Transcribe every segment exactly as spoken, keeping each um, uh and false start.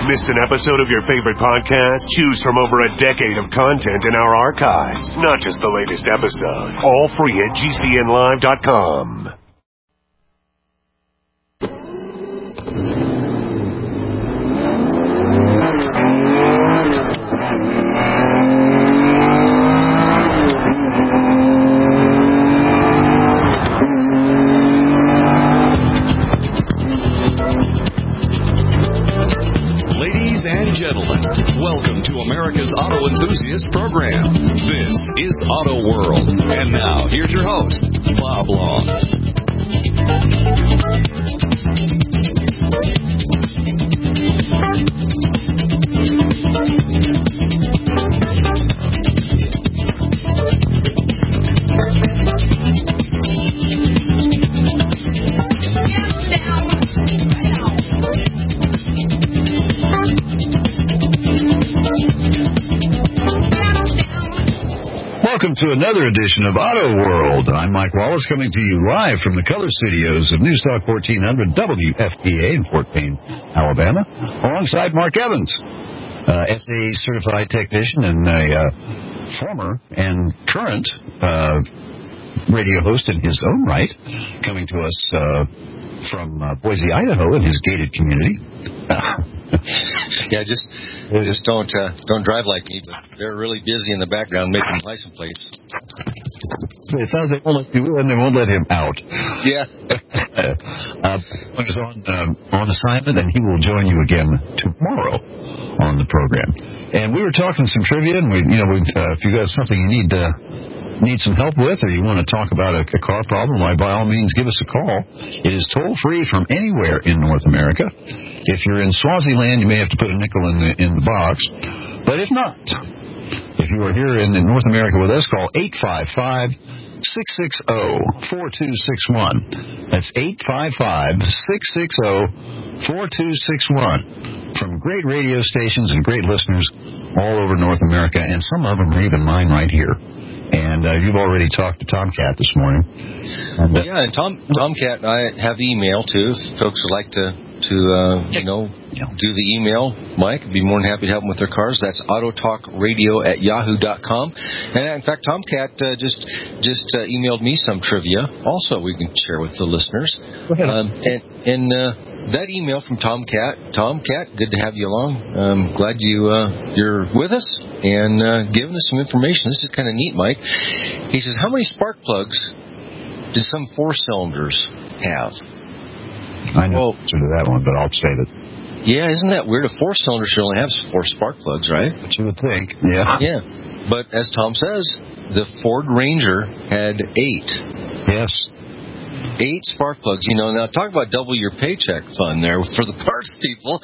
Missed an episode of your favorite podcast? Choose from over a decade of content in our archives, not just the latest episode. All free at G C N live dot com. Auto Enthusiast Program. This is Auto World. And now, here's your host, Bob Long. Welcome to another edition of Auto World. I'm Mike Wallace, coming to you live from the color studios of News Talk fourteen hundred W F P A in Fort Payne, Alabama, alongside Mark Evans, uh, S A certified technician and a uh, former and current uh, radio host in his own right, coming to us uh, from uh, Boise, Idaho, in his gated community. Yeah, just just don't uh, don't drive like me. But they're really busy in the background making license plates. It sounds like they won't let you in, they won't let him out. Yeah. uh, he's on um, on assignment, and he will join you again tomorrow on the program. And we were talking some trivia, and we, you know, we, uh, if you got something you need to. Need some help with, or you want to talk about a, a car problem, why, by all means, give us a call. It is toll-free from anywhere in North America. If you're in Swaziland, you may have to put a nickel in the in the box. But if not, if you are here in North America with us, call eight five five, six six zero, four two six one. That's eight five five, six six zero, four two six one. From great radio stations and great listeners all over North America, and some of them are even mine right here. And uh, you've already talked to Tomcat this morning. And, uh, yeah, and Tom Tomcat, I have the email too. If folks would like to to uh, you know do the email, Mike, I'd be more than happy to help them with their cars. That's autotalkradio at yahoo dot com. And in fact, Tomcat uh, just just uh, emailed me some trivia. Also, we can share with the listeners. Go ahead. Um, and and uh, that email from Tomcat, Tomcat, good to have you along. I'm glad you uh, you're with us and uh, giving us some information. This is kind of neat, Mike. He says, how many spark plugs did some four cylinders have? I know well, the answer to that one, but I'll state it. Yeah, isn't that weird? A four cylinder should only have four spark plugs, right? What you would think. Yeah. Yeah. But as Tom says, the Ford Ranger had eight. Yes. Eight spark plugs. You know, now talk about double your paycheck fund there for the parts people.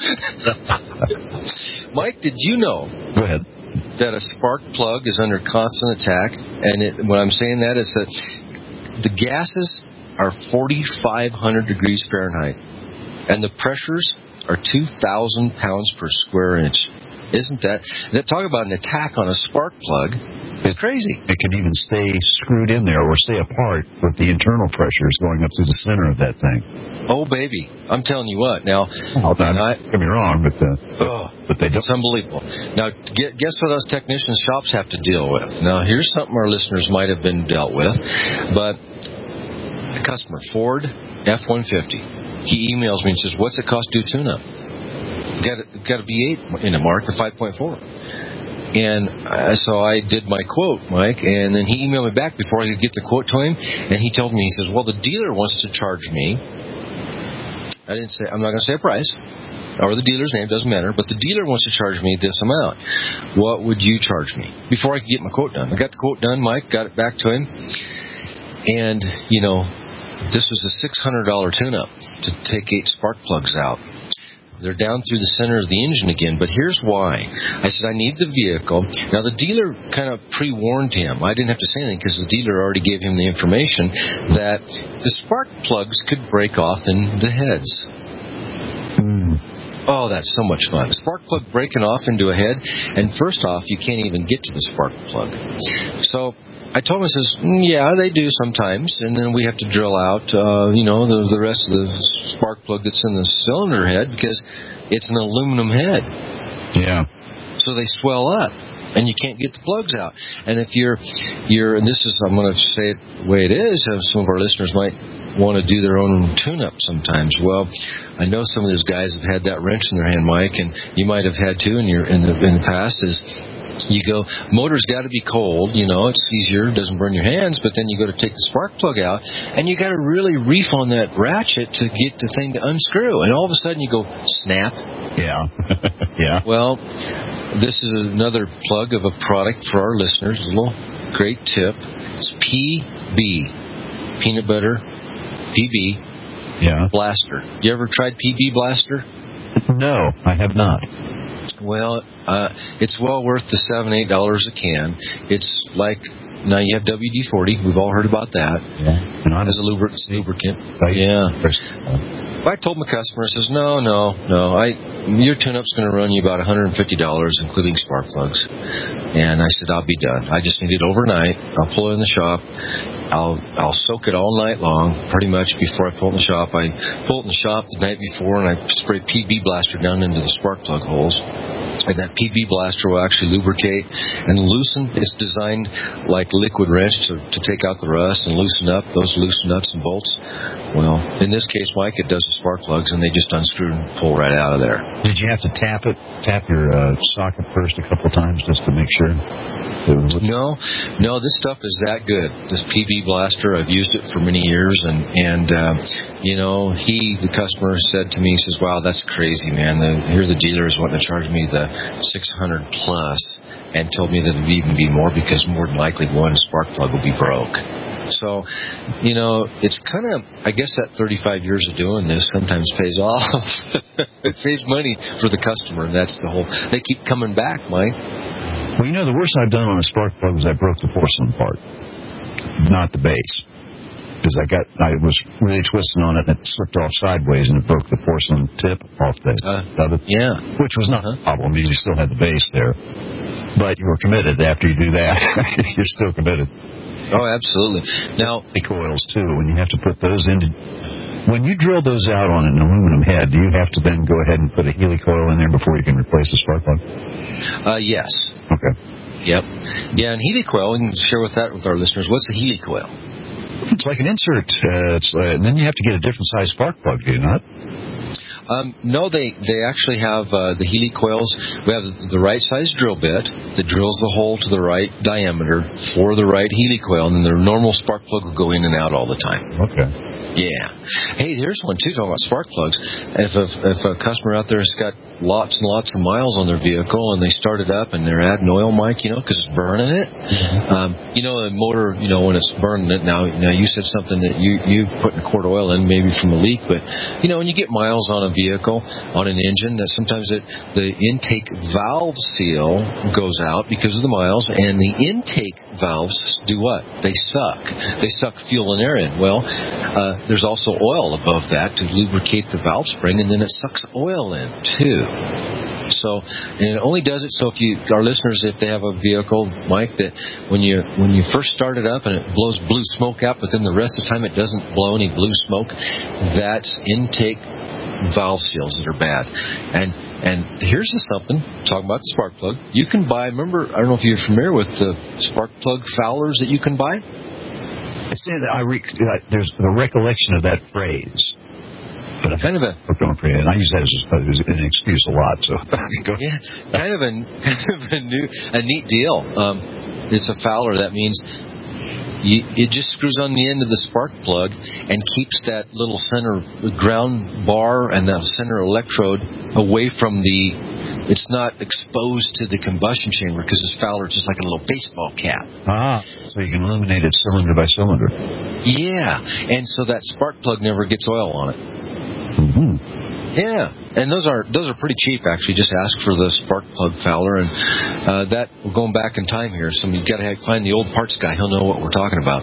Mike, did you know? Go ahead. That a spark plug is under constant attack, and it, when I'm saying that is that the gases are forty-five hundred degrees Fahrenheit, and the pressures are two thousand pounds per square inch. Isn't that? that talk about an attack on a spark plug. It's crazy. It can even stay screwed in there or stay apart with the internal pressures going up through the center of that thing. Oh, baby. I'm telling you what. Now, well, don't get me wrong, but, uh, oh, but they don't. It's unbelievable. Now, guess what us technicians shops have to deal with? Now, here's something our listeners might have been dealt with, but a customer, Ford F one fifty, he emails me and says, what's it cost to do tune-up? Got a, got a V eight in a Mark, a five point four. And uh, so I did my quote, Mike, and then he emailed me back before I could get the quote to him, and he told me, he says, well, the dealer wants to charge me. I didn't say, I'm not going to say a price, or the dealer's name, doesn't matter, but the dealer wants to charge me this amount. What would you charge me? Before I could get my quote done. I got the quote done, Mike, got it back to him, and, you know, this was a six hundred dollars tune-up to take eight spark plugs out. They're down through the center of the engine again, but here's why. I said, I need the vehicle. Now, the dealer kind of pre-warned him. I didn't have to say anything because the dealer already gave him the information that the spark plugs could break off in the heads. Mm. Oh, that's so much fun. Spark plug breaking off into a head, and first off, you can't even get to the spark plug. So I told him, I says, mm, yeah, they do sometimes, and then we have to drill out, uh, you know, the, the rest of the spark plug that's in the cylinder head because it's an aluminum head. Yeah. So they swell up, and you can't get the plugs out. And if you're, you're, and this is, I'm going to say it the way it is, uh, some of our listeners might want to do their own tune-up sometimes. Well, I know some of those guys have had that wrench in their hand, Mike, and you might have had too in your in the in the past. Is you go, motor's got to be cold, you know, it's easier, doesn't burn your hands, but then you go to take the spark plug out, and you got to really reef on that ratchet to get the thing to unscrew, and all of a sudden you go, snap. Yeah. Yeah. Well, this is another plug of a product for our listeners, a little great tip. It's P B, peanut butter, P B, yeah. Blaster. You ever tried P B Blaster? No, I have not. Well, uh, it's well worth the seven, eight dollars a can. It's like, now you have W D forty. We've all heard about that. Yeah. And as a lubric- lubricant. Right. Yeah. I told my customer, I says, no, no, no. I your tune-up's going to run you about one hundred fifty dollars, including spark plugs. And I said, I'll be done. I just need it overnight. I'll pull it in the shop. I'll I'll soak it all night long, pretty much, before I pull it in the shop. I pull it in the shop the night before, and I spray P B Blaster down into the spark plug holes. And that P B Blaster will actually lubricate and loosen. It's designed like liquid wrench to, to take out the rust and loosen up those loose nuts and bolts. Well, in this case, Mike, it does the spark plugs, and they just unscrew and pull right out of there. Did you have to tap it, tap your uh, socket first a couple times just to make sure? No, no, this stuff is that good. This P B Blaster, I've used it for many years, and, and uh, you know, he, the customer, said to me, he says, wow, that's crazy, man. The, here the dealer is wanting to charge me the six hundred plus, and told me that it would even be more because more than likely one spark plug will be broke. So, you know, it's kind of, I guess that thirty-five years of doing this sometimes pays off. It saves money for the customer, and that's the whole, they keep coming back, Mike. Well, you know, the worst I've done on a spark plug was I broke the porcelain part, not the base. Because I got, I was really twisting on it, and it slipped off sideways, and it broke the porcelain tip off the uh, of it. Yeah. Which was not uh-huh. a problem. I mean, you still had the base there. But you were committed after you do that. You're still committed. Oh, absolutely. Now, the coils, too, when you have to put those into... When you drill those out on an aluminum head, do you have to then go ahead and put a Healy coil in there before you can replace the spark plug? Uh, yes. Okay. Yep. Yeah, and Healy coil, we can share with that with our listeners. What's a Healy coil? It's like an insert. Uh, it's, uh, and then you have to get a different size spark plug, do you not? Um, no, they, they actually have uh, the Healy coils. We have the right size drill bit that drills the hole to the right diameter for the right Healy coil, and then the normal spark plug will go in and out all the time. Okay. Yeah. Hey, here's one, too, talking about spark plugs. If a, if a customer out there has got lots and lots of miles on their vehicle and they start it up and they're adding oil, Mike, you know, because it's burning it. Mm-hmm. Um, you know, a motor, you know, when it's burning it, now, now you said something that you, you put a quart of oil in, maybe from a leak, but, you know, when you get miles on a vehicle, on an engine, that sometimes it, the intake valve seal goes out because of the miles, and the intake valves do what? They suck. They suck fuel and air in. Well, uh, there's also oil above that to lubricate the valve spring, and then it sucks oil in, too. So, and it only does it so if you, our listeners, if they have a vehicle, Mike, that when you when you first start it up and it blows blue smoke out, but then the rest of the time it doesn't blow any blue smoke, that's intake valve seals that are bad. And and here's the something, talking about the spark plug. You can buy, remember, I don't know if you're familiar with the spark plug fowlers that you can buy? I say that I re- there's the recollection of that phrase, but I kind of a and I use that as an excuse a lot. So yeah, kind of a kind of a new a neat deal. Um, it's a fowler. That means you, it just screws on the end of the spark plug and keeps that little center ground bar and that center electrode away from the. It's not exposed to the combustion chamber because this fowler is just like a little baseball cap. Ah, so you can eliminate it cylinder by cylinder. Yeah, and so that spark plug never gets oil on it. Mm-hmm. Yeah, and those are those are pretty cheap actually. Just ask for the spark plug fowler, and uh, that we're going back in time here. So you got to find the old parts guy. He'll know what we're talking about.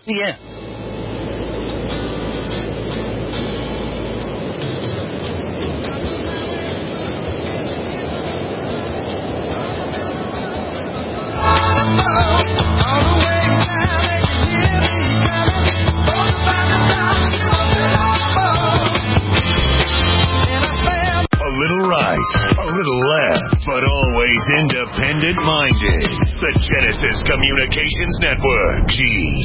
Yeah. right, a little left, but always independent-minded. The Genesis Communications Network, G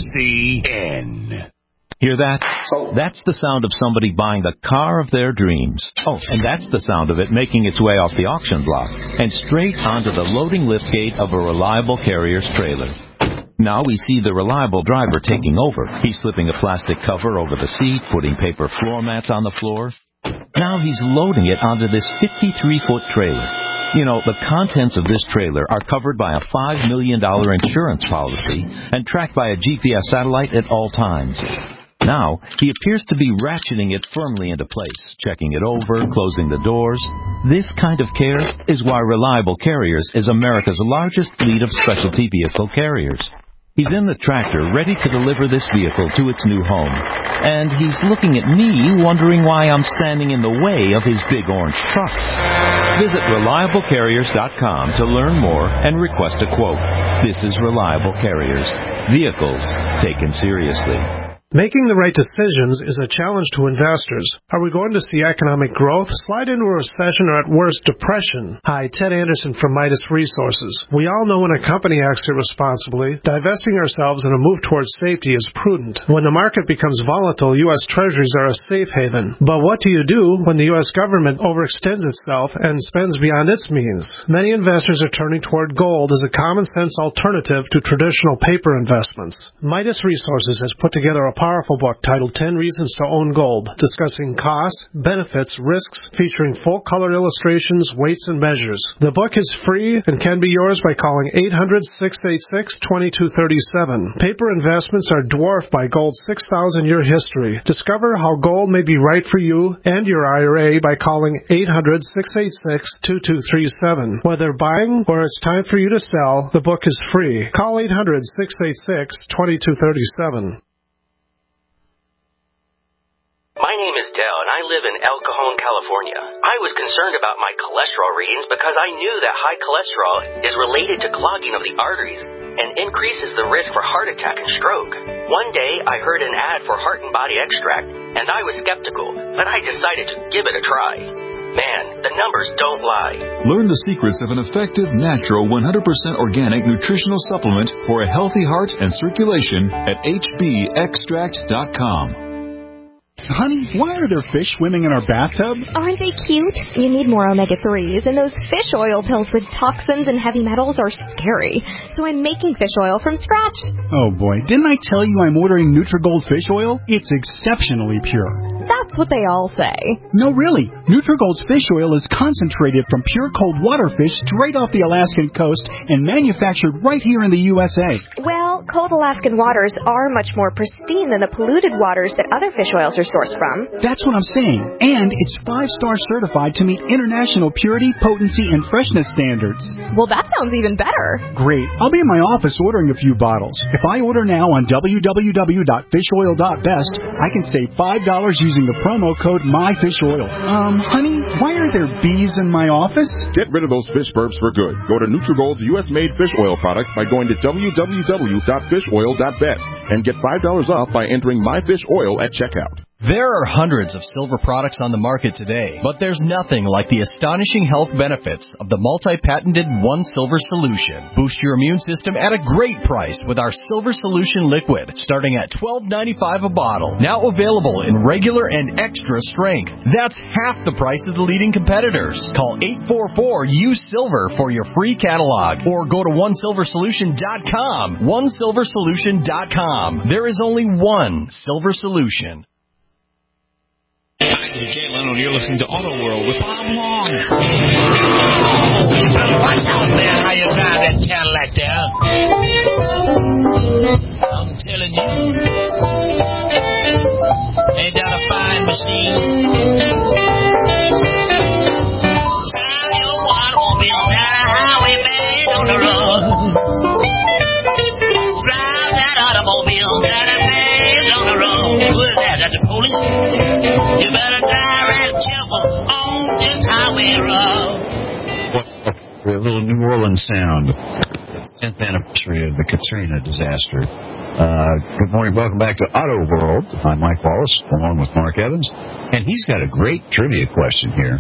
C N. Hear that? That's the sound of somebody buying the car of their dreams. Oh, and that's the sound of it making its way off the auction block and straight onto the loading liftgate of a Reliable Carrier's trailer. Now we see the Reliable driver taking over. He's slipping a plastic cover over the seat, putting paper floor mats on the floor. Now he's loading it onto this fifty-three foot trailer. You know, the contents of this trailer are covered by a five million dollars insurance policy and tracked by a G P S satellite at all times. Now, he appears to be ratcheting it firmly into place, checking it over, closing the doors. This kind of care is why Reliable Carriers is America's largest fleet of specialty vehicle carriers. He's in the tractor, ready to deliver this vehicle to its new home. And he's looking at me, wondering why I'm standing in the way of his big orange truck. Visit reliable carriers dot com to learn more and request a quote. This is Reliable Carriers. Vehicles taken seriously. Making the right decisions is a challenge to investors. Are we going to see economic growth, slide into a recession, or at worst, depression? Hi, Ted Anderson from Midas Resources. We all know when a company acts irresponsibly, divesting ourselves in a move towards safety is prudent. When the market becomes volatile, U S Treasuries are a safe haven. But what do you do when the U S government overextends itself and spends beyond its means? Many investors are turning toward gold as a common-sense alternative to traditional paper investments. Midas Resources has put together a powerful book titled ten Reasons to Own Gold, discussing costs, benefits, risks, featuring full-color illustrations, weights, and measures. The book is free and can be yours by calling eight hundred, six eight six, two two three seven. Paper investments are dwarfed by gold's six thousand year history. Discover how gold may be right for you and your I R A by calling eight hundred, six eight six, two two three seven. Whether buying or it's time for you to sell, the book is free. Call eight hundred, six eight six, two two three seven. My name is Dell, and I live in El Cajon, California. I was concerned about my cholesterol readings because I knew that high cholesterol is related to clogging of the arteries and increases the risk for heart attack and stroke. One day, I heard an ad for Heart and Body Extract, and I was skeptical, but I decided to give it a try. Man, the numbers don't lie. Learn the secrets of an effective, natural, one hundred percent organic nutritional supplement for a healthy heart and circulation at H B extract dot com. Honey, why are there fish swimming in our bathtub? Aren't they cute? You need more omega threes, and those fish oil pills with toxins and heavy metals are scary. So I'm making fish oil from scratch. Oh boy, didn't I tell you I'm ordering Nutrigold fish oil? It's exceptionally pure. That's what they all say. No, really. Nutrigold's fish oil is concentrated from pure cold water fish straight off the Alaskan coast and manufactured right here in the U S A. Well, cold Alaskan waters are much more pristine than the polluted waters that other fish oils are sourced from. That's what I'm saying. And it's five-star certified to meet international purity, potency, and freshness standards. Well, that sounds even better. Great. I'll be in my office ordering a few bottles. If I order now on w w w dot fish oil dot best, I can save five dollars using the promo code MyFishOil. Um, honey, why are there bees in my office? Get rid of those fish burps for good. Go to Nutrigold's U S-made fish oil products by going to w w w dot fish oil dot best and get five dollars off by entering MyFishOil at checkout. There are hundreds of silver products on the market today, but there's nothing like the astonishing health benefits of the multi-patented One Silver Solution. Boost your immune system at a great price with our Silver Solution Liquid, starting at twelve ninety-five a bottle. Now available in regular and extra strength. That's half the price of the leading competitors. Call eight four four, U S I L V E R for your free catalog, or go to one silver solution dot com. one silver solution dot com. There is only one Silver Solution. Hi, Jay Leno, you're listening to Auto World with Bob Long. Watch out, man, how you drive that Cadillac there. I'm telling you, ain't that a fine machine? Drive your automobile down the highway, man, on the road. Drive that automobile down the man on the road. Who is that? That's the police? You better drive and careful on this highway road. A little New Orleans sound. It's tenth anniversary of the Katrina disaster. Uh, good morning. Welcome back to Auto World. I'm Mike Wallace, along with Mark Evans. And he's got a great trivia question here.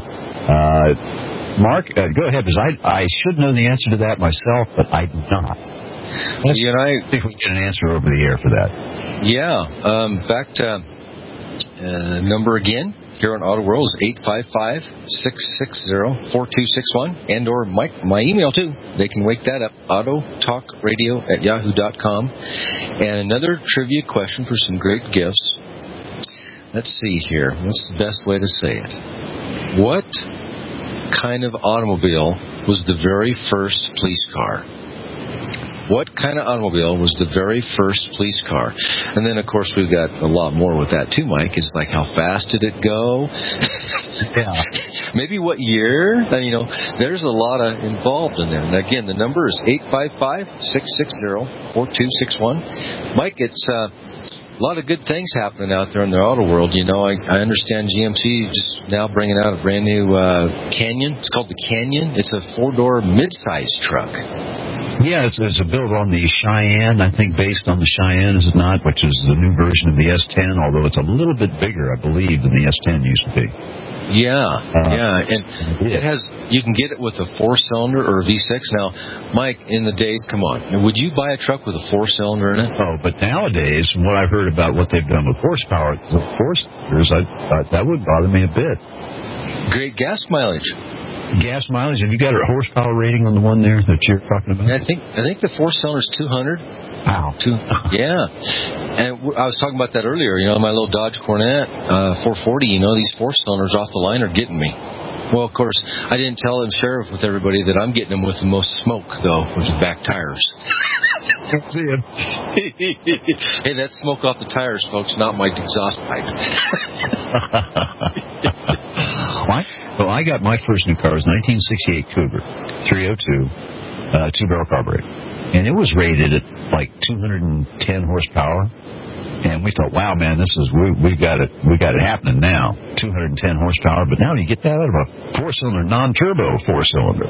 Uh, Mark, uh, go ahead, because I, I should know the answer to that myself, but I do not. Let's you and I see if we can get an answer over the air for that. Yeah. Um, in fact, uh, uh, number again here on Auto World is eight five five, six six zero, four two six one, and or my, my email too. They can wake that up, autotalkradio at yahoo dot com. And another trivia question for some great gifts. Let's see here. What's the best way to say it? What kind of automobile was the very first police car? What kind of automobile was the very first police car? And then, of course, we've got a lot more with that, too, Mike. It's like, how fast did it go? Yeah. Maybe what year? And, you know, there's a lot of involved in there. And, again, the number is eight five five, six six zero, four two six one. Mike, it's uh, a lot of good things happening out there in the auto world. You know, I, I understand G M C is just now bringing out a brand new uh, Canyon. It's called the Canyon. It's a four-door mid-size truck. Yeah, it's, it's a build on the Cheyenne, I think, based on the Cheyenne, is it not? Which is the new version of the S ten, although it's a little bit bigger, I believe, than the S ten used to be. Yeah, uh, yeah, and it has. You can get it with a four-cylinder or a V six. Now, Mike, in the days, come on, would you buy a truck with a four-cylinder in it? Oh, but nowadays, from what I've heard about what they've done with horsepower, the four-cylinders, I thought that would bother me a bit. Great gas mileage. Gas mileage. Have you got a horsepower rating on the one there that you're talking about? I think I think the four-cylinder is two hundred. Wow. Two, yeah. And w- I was talking about that earlier. You know, my little Dodge Cornet uh, four forty, you know, these four-cylinders off the line are getting me. Well, of course, I didn't tell and share with everybody that I'm getting them with the most smoke, though, with the back tires. Don't see it. Hey, that's smoke off the tires, folks, not my exhaust pipe. What? Well, I got my first new car. It was nineteen sixty-eight Cougar, three oh two, uh, two-barrel carburetor. And it was rated at like two hundred ten horsepower. And we thought, wow, man, this is, we, we got it, we got it happening now. two hundred ten horsepower. But now you get that out of a four-cylinder, non-turbo four-cylinder.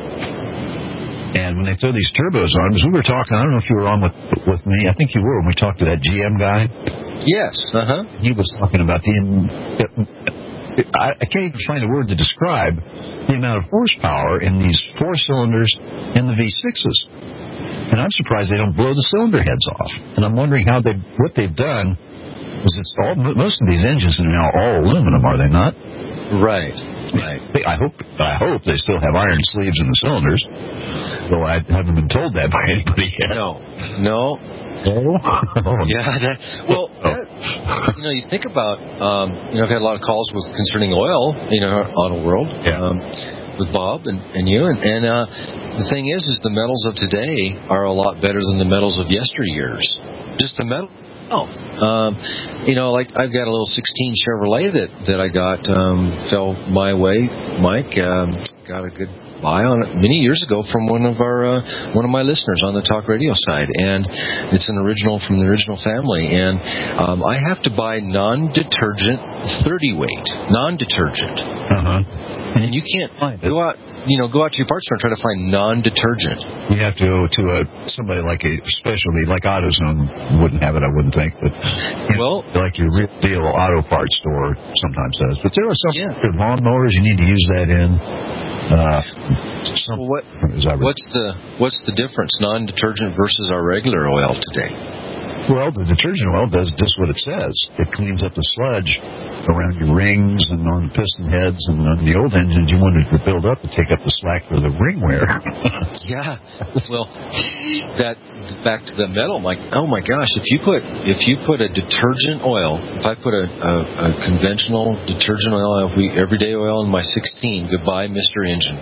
And when they throw these turbos on, because we were talking, I don't know if you were on with with me. I think you were when we talked to that G M guy. Yes. Uh-huh. He was talking about the... I, I can't even find a word to describe the amount of horsepower in these four cylinders and the V sixes. And I'm surprised they don't blow the cylinder heads off. And I'm wondering how they, what they've done is it's all, most of these engines are now all aluminum, are they not? Right. Right. I hope, I hope they still have iron sleeves in the cylinders, though I haven't been told that by anybody yet. No. No. Oh. Yeah. That, well, that, you know, you think about, um, you know, I've had a lot of calls with concerning oil, you know, Auto World, yeah. um, with Bob and, and you, and, and uh, the thing is, is the metals of today are a lot better than the metals of yesteryears. Just the metal. Oh, um, you know, like I've got a little sixteen Chevrolet that that I got um, fell my way, Mike. Um, got a good buy on it many years ago from one of our uh, one of my listeners on the talk radio side, and it's an original from the original family. And um, I have to buy non-detergent thirty weight, non-detergent. Uh huh. And you can't find it. Go out, you know, go out to your parts store and try to find non-detergent. You have to go to a somebody like a specialty, like AutoZone wouldn't have it, I wouldn't think, but you know, well, like your real deal auto parts store sometimes does. But there are some yeah. good lawnmowers you need to use that in. Uh, some, well, what, what's the what's the difference, non-detergent versus our regular oil today? Well, the detergent oil does just what it says. It cleans up the sludge around your rings and on the piston heads, and on the old engines you wanted to build up to take up the slack for the ring wear. Yeah. Well, that back to the metal, Mike. Oh my gosh! If you put if you put a detergent oil, if I put a, a, a conventional detergent oil, if we everyday oil in my sixteen, goodbye, Mister Engine.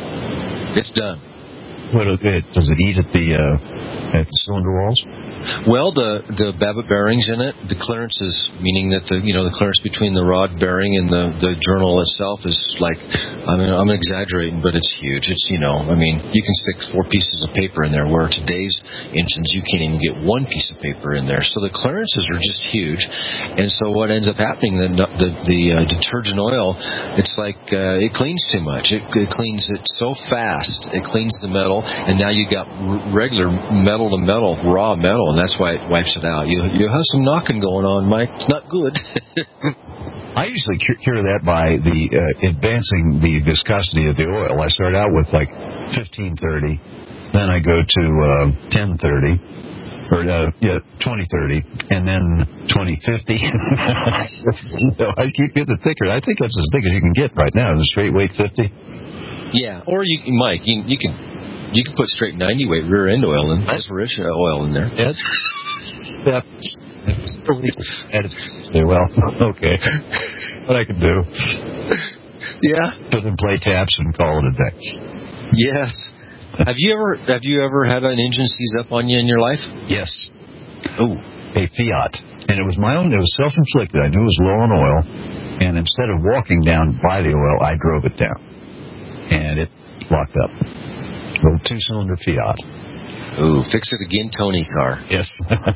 It's done. What it, does it eat at the uh, at the cylinder walls? Well, the the Babbitt bearings in it, the clearance is meaning that the you know the clearance between the rod bearing and the, the journal itself is like, I mean, I'm exaggerating, but it's huge. It's you know I mean you can stick four pieces of paper in there, where today's engines you can't even get one piece of paper in there. So the clearances are just huge, and so what ends up happening, the the, the uh, detergent oil, it's like uh, it cleans too much. It, it cleans it so fast. It cleans the metal, and now you got r- regular metal to metal, raw metal. And that's why it wipes it out. You you have some knocking going on, Mike. It's not good. I usually cure that by the uh, advancing the viscosity of the oil. I start out with like fifteen thirty, then I go to uh, ten thirty, or uh, yeah, twenty thirty, and then twenty fifty. So I keep getting thicker. I think that's as thick as you can get right now, the straight weight fifty. Yeah, or you, Mike, you, you can you can put straight ninety weight rear end oil in, aspiration oil in there. Yes. Yeah. That's well, okay. What I can do. Yeah. Put in play taps and call it a day. Yes. Have you ever have you ever had an engine seize up on you in your life? Yes. Oh, a Fiat. And it was my own, it was self-inflicted. I knew it was low on oil. And instead of walking down by the oil, I drove it down. And it locked up. A little two-cylinder Fiat. Ooh, fix it again, Tony car. Yes.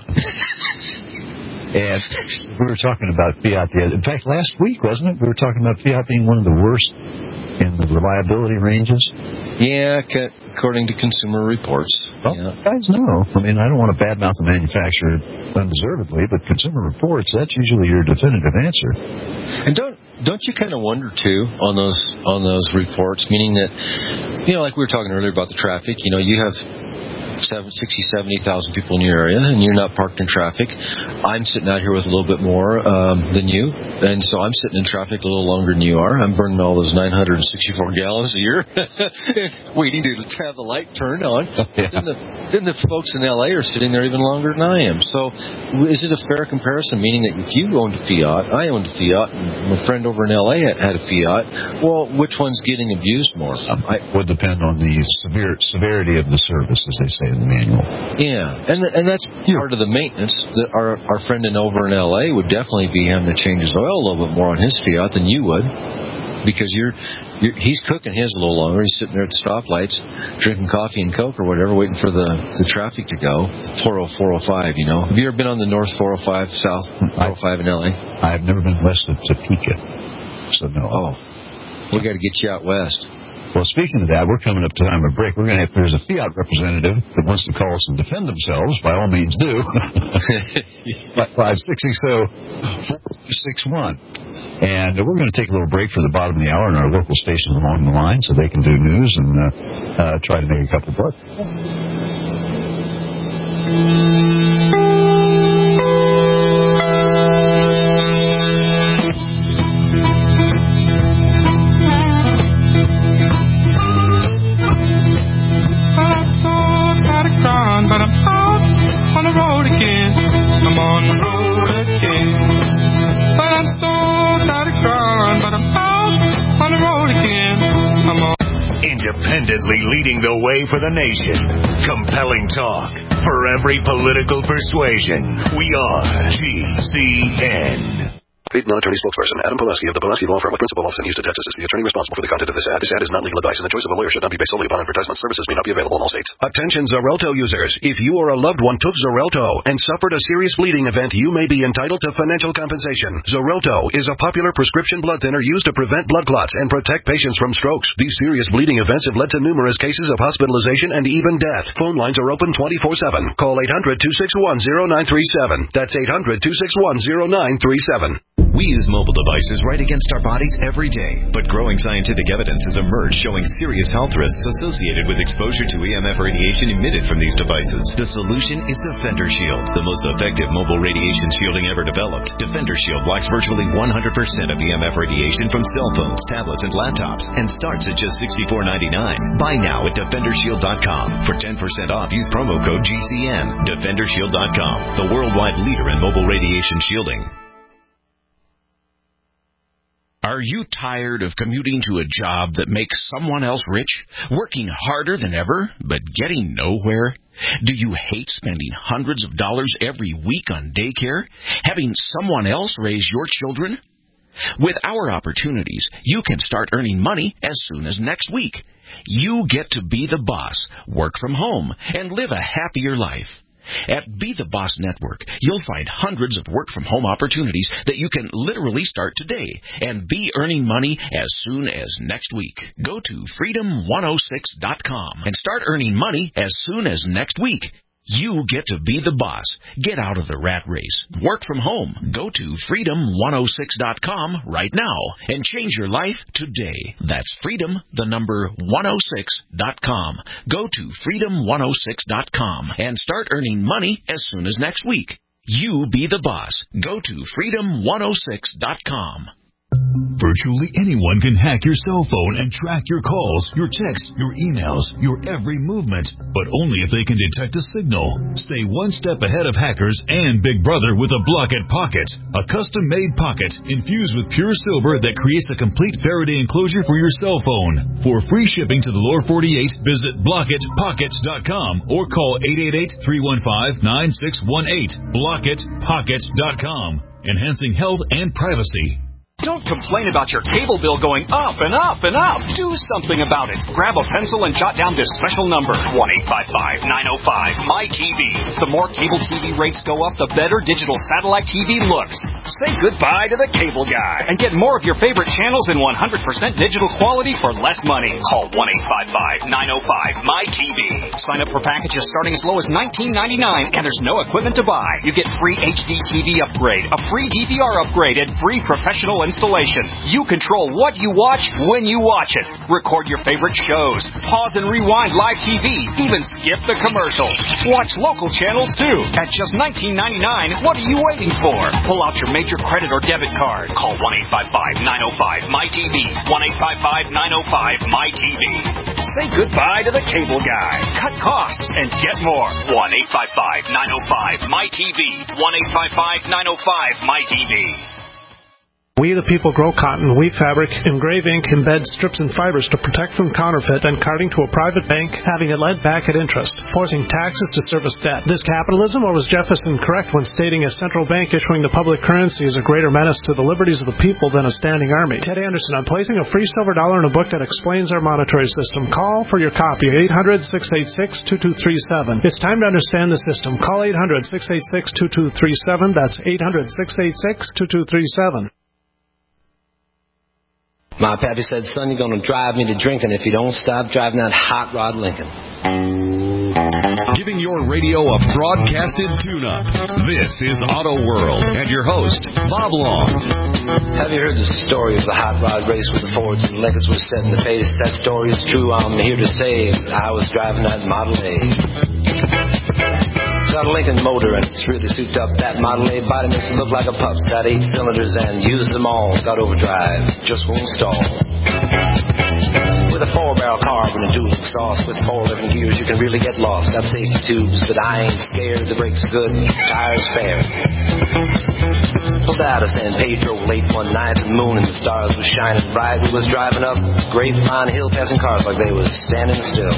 And we were talking about Fiat the other. In fact, last week, wasn't it? We were talking about Fiat being one of the worst in the reliability ranges. Yeah, according to Consumer Reports. Well, yeah. Guys know. I mean, I don't want to badmouth the manufacturer undeservedly, but Consumer Reports, that's usually your definitive answer. And don't don't you kind of wonder too on those on those reports, meaning that, you know, like we were talking earlier about the traffic. You know, you have sixty, seventy thousand people in your area, and you're not parked in traffic. I'm sitting out here with a little bit more um, than you, and so I'm sitting in traffic a little longer than you are. I'm burning all those nine hundred sixty-four gallons a year waiting to have the light turned on. Yeah. Then, the, then the folks in L A are sitting there even longer than I am. So is it a fair comparison, meaning that if you owned a Fiat, I owned a Fiat, and my friend over in L A had, had a Fiat, well, which one's getting abused more? It would depend on the severe severity of the service, as they say in the manual. Yeah, and and that's part of the maintenance. That our our friend in over in L A would definitely be having to change his oil a little bit more on his Fiat than you would, because you're, you're he's cooking his a little longer. He's sitting there at the stoplights, drinking coffee and Coke or whatever, waiting for the, the traffic to go. four oh four oh five, you know. Have you ever been on the North four oh five, South four oh five in L A? I've never been west of Topeka, so no. Oh, we got to get you out west. Well, speaking of that, we're coming up to time of break. We're going to have, there's a Fiat representative that wants to call us and defend themselves. By all means, do. five six six zero, four six one. And we're going to take a little break for the bottom of the hour in our local stations along the line so they can do news and uh, uh, try to make a couple bucks. But I'm out on the road again. I'm on the road again. But I'm so tired of crying. But I'm out on the road again. I'm on. Independently leading the way for the nation. Compelling talk for every political persuasion. We are G C N. Paid non-attorney spokesperson Adam Pulaski of the Pulaski Law Firm with principal office in Houston, Texas is the attorney responsible for the content of this ad. This ad is not legal advice, and the choice of a lawyer should not be based solely upon advertisement. Services may not be available in all states. Attention Xarelto users. If you or a loved one took Xarelto and suffered a serious bleeding event, you may be entitled to financial compensation. Xarelto is a popular prescription blood thinner used to prevent blood clots and protect patients from strokes. These serious bleeding events have led to numerous cases of hospitalization and even death. Phone lines are open twenty-four seven. Call eight hundred, two six one, zero nine three seven. That's eight hundred, two six one, zero nine three seven. We use mobile devices right against our bodies every day, but growing scientific evidence has emerged showing serious health risks associated with exposure to E M F radiation emitted from these devices. The solution is Defender Shield, the most effective mobile radiation shielding ever developed. Defender Shield blocks virtually one hundred percent of E M F radiation from cell phones, tablets, and laptops, and starts at just sixty-four ninety-nine. Buy now at defender shield dot com. For ten percent off, use promo code G C N. defender shield dot com, the worldwide leader in mobile radiation shielding. Are you tired of commuting to a job that makes someone else rich, working harder than ever, but getting nowhere? Do you hate spending hundreds of dollars every week on daycare, having someone else raise your children? With our opportunities, you can start earning money as soon as next week. You get to be the boss, work from home, and live a happier life. At Be the Boss Network, you'll find hundreds of work-from-home opportunities that you can literally start today and be earning money as soon as next week. Go to freedom one oh six dot com and start earning money as soon as next week. You get to be the boss. Get out of the rat race. Work from home. Go to freedom one oh six dot com right now and change your life today. That's freedom, the number one oh six dot com. Go to freedom one oh six dot com and start earning money as soon as next week. You be the boss. Go to freedom one oh six dot com. Virtually anyone can hack your cell phone and track your calls, your texts, your emails, your every movement, but only if they can detect a signal. Stay one step ahead of hackers and Big Brother with a Blockit Pocket, a custom-made pocket infused with pure silver that creates a complete Faraday enclosure for your cell phone. For free shipping to the lower forty-eight, visit blockit pocket dot com or call eight eight eight, three one five, nine six one eight. blockit pocket dot com, enhancing health and privacy. Don't complain about your cable bill going up and up and up. Do something about it. Grab a pencil and jot down this special number, one eight five five, nine oh five, M Y T V. The more cable T V rates go up, the better digital satellite T V looks. Say goodbye to the cable guy and get more of your favorite channels in one hundred percent digital quality for less money. Call one eight five five, nine oh five, M Y T V. Sign up for packages starting as low as nineteen ninety-nine, and there's no equipment to buy. You get free H D T V upgrade, a free D V R upgrade, and free professional installation. You control what you watch when you watch it. Record your favorite shows. Pause and rewind live T V. Even skip the commercials. Watch local channels too. At just nineteen ninety-nine, what are you waiting for? Pull out your major credit or debit card. Call one eight five five, nine oh five, M Y T V. one eight five five, nine oh five, M Y T V. Say goodbye to the cable guy. Cut costs and get more. one eight five five, nine oh five, M Y T V. one eight five five, nine oh five, M Y T V. We the people grow cotton, weave fabric, engrave ink, embed strips and fibers to protect from counterfeit and carting to a private bank, having it lent back at interest, forcing taxes to service debt. This capitalism, or was Jefferson correct when stating a central bank issuing the public currency is a greater menace to the liberties of the people than a standing army? Ted Anderson, I'm placing a free silver dollar in a book that explains our monetary system. Call for your copy, eight hundred, six eight six, two two three seven. It's time to understand the system. Call eight hundred, six eight six, two two three seven. That's eight hundred, six eight six, two two three seven. My pappy said, son, you're going to drive me to drinking if you don't stop driving that hot rod Lincoln. Giving your radio a broadcasted tune-up. This is Auto World and your host, Bob Long. Have you heard the story of the hot rod race with the Fords and Lincolns was set in the face? That story is true. I'm here to say I was driving that Model A. It's got a Lincoln motor and it's really souped up. That Model A body makes it look like a pup's. Got eight cylinders and used them all. Got overdrive, just won't stall. With a four-barrel carb and a dual exhaust with four living gears, you can really get lost. Got safety tubes, but I ain't scared. The brakes are good, tires fair. Pulled out of San Pedro late one night. The moon and the stars was shining bright. We was driving up Grapevine Hill, passing cars like they was standing still.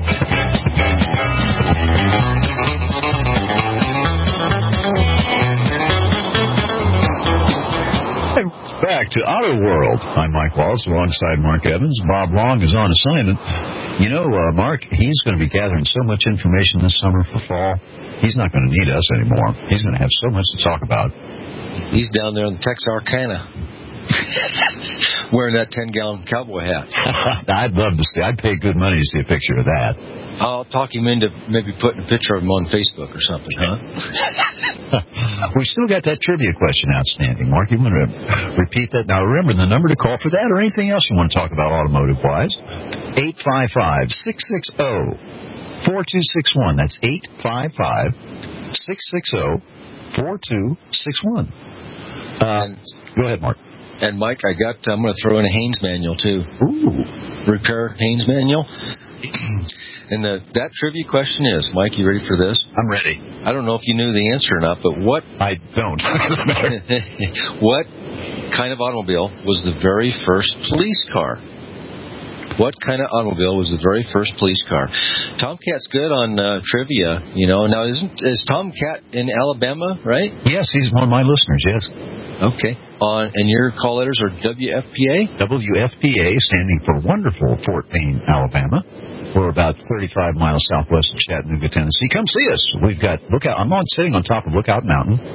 Back to Auto World. I'm Mike Wallace alongside Mark Evans. Bob Long is on assignment. You know, uh, Mark, he's going to be gathering so much information this summer for fall. He's not going to need us anymore. He's going to have so much to talk about. He's down there in the Texarkana wearing that ten-gallon cowboy hat. I'd love to see. I'd pay good money to see a picture of that. I'll talk him into maybe putting a picture of him on Facebook or something, huh? We still got that trivia question outstanding. Mark, you want to repeat that? Now, remember, the number to call for that or anything else you want to talk about automotive-wise, eight five five, six six zero, four two six one. That's eight five five, six six zero, four two six one. Uh, go ahead, Mark. And, Mike, I got, I'm going to throw in a Haynes manual, too. Ooh. Repair Haynes manual. And the, that trivia question is, Mike, you ready for this? I'm ready. I don't know if you knew the answer or not, but what... I don't. What kind of automobile was the very first police car? What kind of automobile was the very first police car? Tomcat's good on uh, trivia, you know. Now, isn't is Tomcat in Alabama, right? Yes, he's one of my listeners, yes. Okay. On and your call letters are W F P A? W F P A, standing for wonderful Fort Payne, Alabama. We're about thirty-five miles southwest of Chattanooga, Tennessee. Come see us. We've got Lookout. I'm on sitting on top of Lookout Mountain.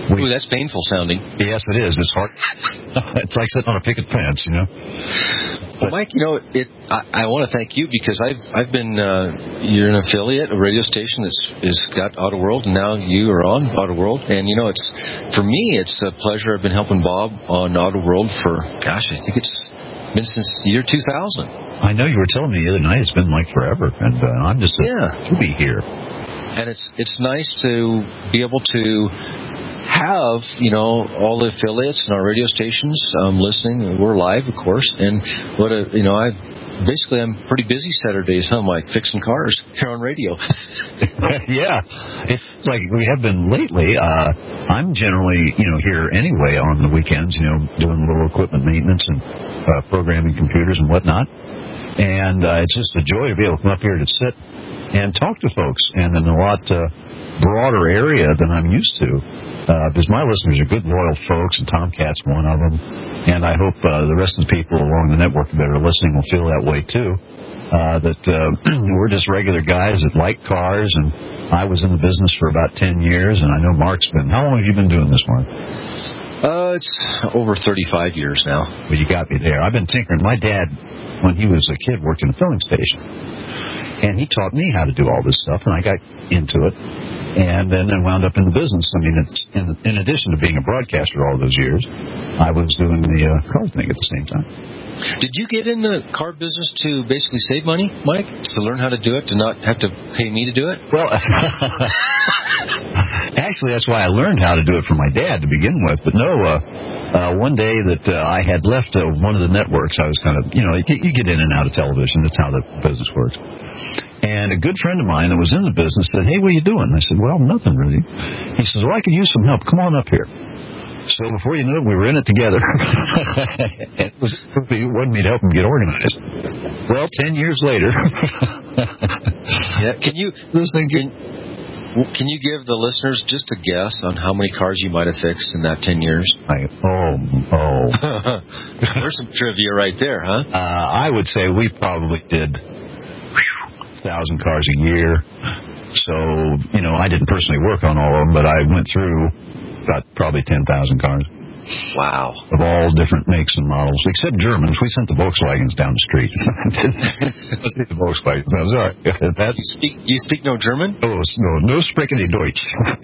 We, Ooh, that's painful sounding. Yes, it is. It's hard. It's like sitting on a picket fence, you know. Well, Mike, you know, it. I, I want to thank you because I've I've been uh, you're an affiliate, a radio station that's is got Auto World, and now you are on Auto World, and you know, it's for me, it's a pleasure. I've been helping Bob on Auto World for gosh, I think it's been since the year two thousand. I know you were telling me the other night. It's been like forever, and uh, I'm just yeah to be here. And it's it's nice to be able to have, you know, all the affiliates and our radio stations um, listening. We're live, of course, and what a, you know, I basically I'm pretty busy Saturdays, huh, Mike, fixing cars here on radio. Yeah, it's like we have been lately. Uh, I'm generally, you know, here anyway on the weekends, you know, doing a little equipment maintenance and uh, programming computers and whatnot. And uh, it's just a joy to be able to come up here to sit and talk to folks, and in a lot uh, broader area than I'm used to. Uh, because my listeners are good, loyal folks, and Tomcat's one of them. And I hope uh, the rest of the people along the network that are listening will feel that way too. Uh, that uh, we're just regular guys that like cars, and I was in the business for about ten years, and I know Mark's been. How long have you been doing this, Mark? Uh, it's over thirty-five years now. Well, you got me there. I've been tinkering. My dad, when he was a kid, worked in a filling station. And he taught me how to do all this stuff, and I got into it. And then I wound up in the business. I mean, it's, in, in addition to being a broadcaster all those years, I was doing the uh, car thing at the same time. Did you get in the car business to basically save money, Mike? To learn how to do it, to not have to pay me to do it? Well, actually, that's why I learned how to do it from my dad to begin with. But no, uh, uh, one day that uh, I had left uh, one of the networks, I was kind of, you know, you, you get in and out of television. That's how the business works. And a good friend of mine that was in the business said, "Hey, what are you doing?" I said, "Well, nothing really." He says, "Well, I could use some help. Come on up here." So before you knew it, we were in it together. It was he wanted me to help him get organized. Well, ten years later. Yeah, can you this thing can, can you give the listeners just a guess on how many cars you might have fixed in that ten years? I, oh, oh. There's some trivia right there, huh? Uh, I would say we probably did thousand cars a year. So, you know, I didn't personally work on all of them, but I went through about probably ten thousand cars. Wow. Of all different makes and models, except Germans. We sent the Volkswagens down the street. Let's see the Volkswagens. That was all right. That, you, speak, you speak no German? Oh, no, no sprechen die Deutsch.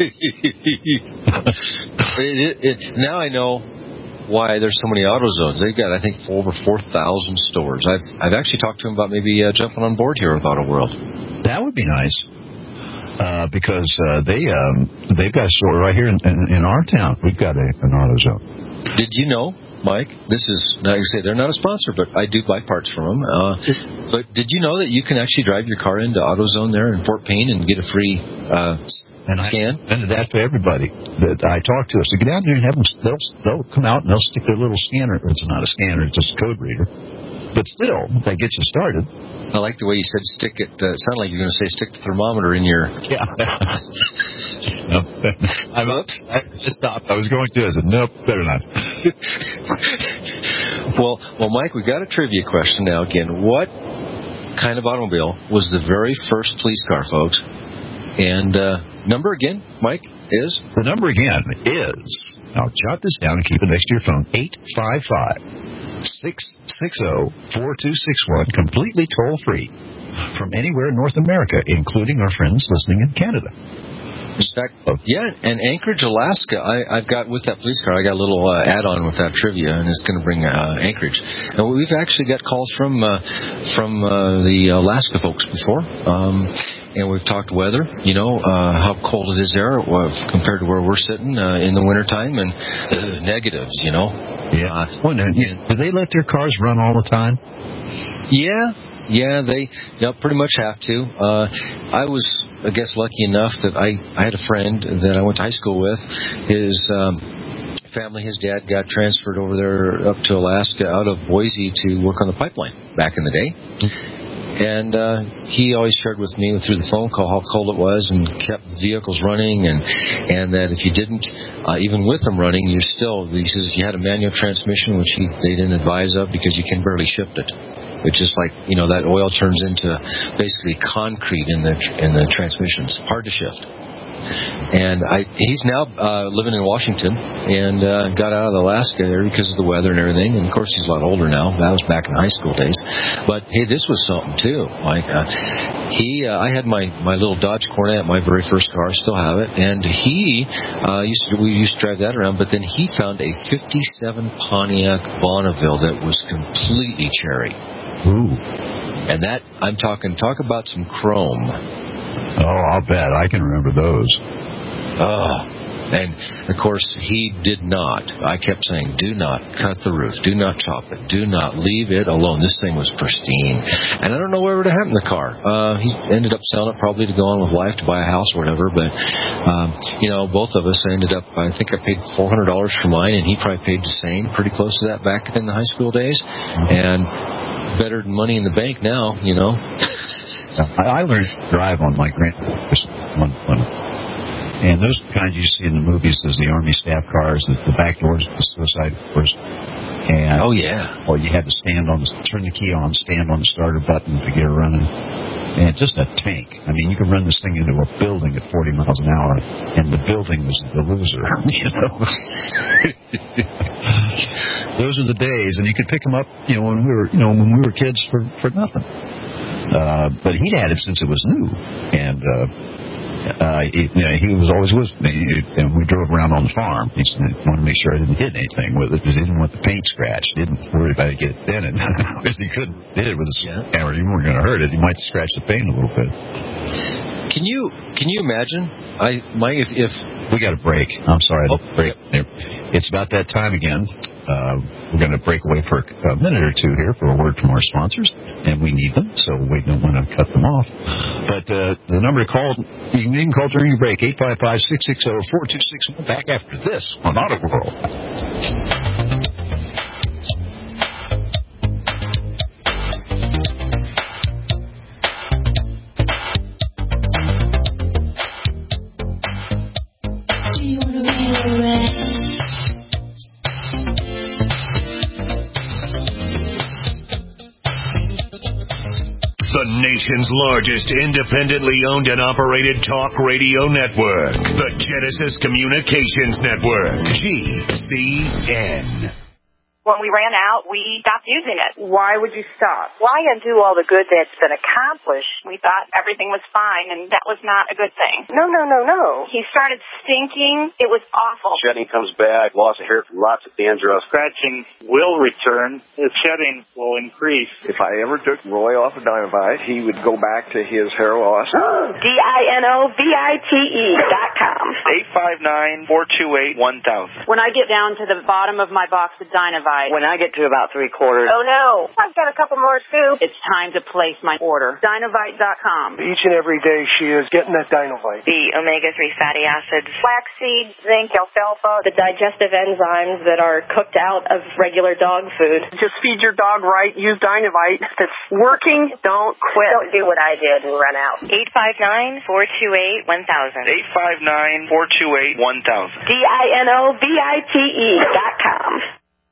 it, it, now I know why there's so many AutoZones. They've got, I think, over four thousand stores. I've I've actually talked to them about maybe uh, jumping on board here with Auto World. That would be nice. Uh, because uh, they um, they've got a store right here in, in, in our town. We've got a, an AutoZone. Did you know, Mike? This is like I say, they're not a sponsor, but I do buy parts from them. Uh, but did you know that you can actually drive your car into AutoZone there in Fort Payne and get a free uh, and scan? I recommended that to everybody that I talk to. So get out there and have them. They'll they'll come out and they'll stick their little scanner. It's not a scanner; it's just a code reader. But still, that gets you started. I like the way you said stick it. Uh, it sounded like you were going to say stick the thermometer in your... Yeah. No. I'm Oops. I just stopped. I was going to. I said, nope, better not. well, well, Mike, we got a trivia question now. Again, what kind of automobile was the very first police car, folks? And uh, number again, Mike, is? The number again is, I'll jot this down and keep it next to your phone, eight five five, six six zero, four two six one, completely toll-free from anywhere in North America, including our friends listening in Canada. In fact, yeah, and Anchorage, Alaska, I, I've got with that police car, I got a little uh, add-on with that trivia, and it's going to bring uh, Anchorage. And we've actually got calls from uh, from uh, the Alaska folks before, um, and we've talked weather, you know, uh, how cold it is there uh, compared to where we're sitting uh, in the wintertime, and uh, negatives, you know. Yeah. Uh, well, and, do they let their cars run all the time? Yeah. Yeah, they yeah, pretty much have to. Uh, I was, I guess, lucky enough that I, I had a friend that I went to high school with. His um, family, his dad got transferred over there up to Alaska out of Boise to work on the pipeline back in the day. And uh, he always shared with me through the phone call how cold it was and kept vehicles running, and and that if you didn't, uh, even with them running, you're still, he says, if you had a manual transmission, which he, they didn't advise of because you can barely shift it. It's just like, you know, that oil turns into basically concrete in the in the transmissions. Hard to shift. And I, he's now uh, living in Washington and uh, got out of the Alaska area because of the weather and everything. And, of course, he's a lot older now. That was back in high school days. But, hey, this was something, too. Like, uh, he, uh, I had my, my little Dodge Cornet, my very first car, still have it. And he, uh, used to, we used to drive that around. But then he found a fifty-seven Pontiac Bonneville that was completely cherry. Ooh. And that, I'm talking, talk about some chrome. Oh, I'll bet. I can remember those. Oh, and, of course, he did not. I kept saying, do not cut the roof. Do not chop it. Do not leave it alone. This thing was pristine. And I don't know whatever happened to the car. Uh, he ended up selling it probably to go on with life, to buy a house or whatever. But, um, you know, both of us ended up, I think I paid four hundred dollars for mine, and he probably paid the same, pretty close to that back in the high school days. And better than money in the bank now, you know. I learned to drive on my grandfather's one one. And those kinds you see in the movies, there's the Army staff cars, the, the back doors, the suicide doors. And, oh, yeah. Or you had to stand on, the, turn the key on, stand on the starter button to get it running. And just a tank. I mean, you could run this thing into a building at forty miles an hour, and the building was the loser, you know. Those are the days, and you could pick them up, you know, when we were, you know, when we were kids for, for nothing. Uh, but he'd had it since it was new. And, uh, Uh, he, you know, he was always with me, and we drove around on the farm. He wanted to make sure I didn't hit anything with it, because he didn't want the paint scratched. He didn't worry about it getting dented, because he couldn't hit it with a hammer. You weren't going to hurt it. You might scratch the paint a little bit. Can you can you imagine? I my if, if we got a break. I'm sorry, oh, break. It's about that time again. Uh, we're going to break away for a minute or two here for a word from our sponsors, and we need them, so we don't want to cut them off. But uh, the number to call, you can call during your break, eight five five, six six zero, four two six one. Back after this on Auto World. The nation's largest independently owned and operated talk radio network. The Genesis Communications Network. G C N. When we ran out, we stopped using it. Why would you stop? Why undo all the good that's been accomplished? We thought everything was fine, and that was not a good thing. No, no, no, no. He started stinking. It was awful. Shedding comes back, loss of hair from lots of dandruff. Scratching will return. The shedding will increase. If I ever took Roy off of Dynavite, he would go back to his hair loss. D I N O V I T E dot com. eight five nine, four two eight, one thousand. When I get down to the bottom of my box of Dynavite, when I get to about three quarters. Oh, no. I've got a couple more scoops. It's time to place my order. Dynavite dot com. Each and every day she is getting that Dynavite. The omega three fatty acids, flaxseed, zinc, alfalfa, the digestive enzymes that are cooked out of regular dog food. Just feed your dog right. Use Dynavite. If it's working, don't quit. Don't do what I did and run out. eight five nine, four two eight, one thousand. eight five nine, four two eight, one thousand. D I N O V I T E dot com.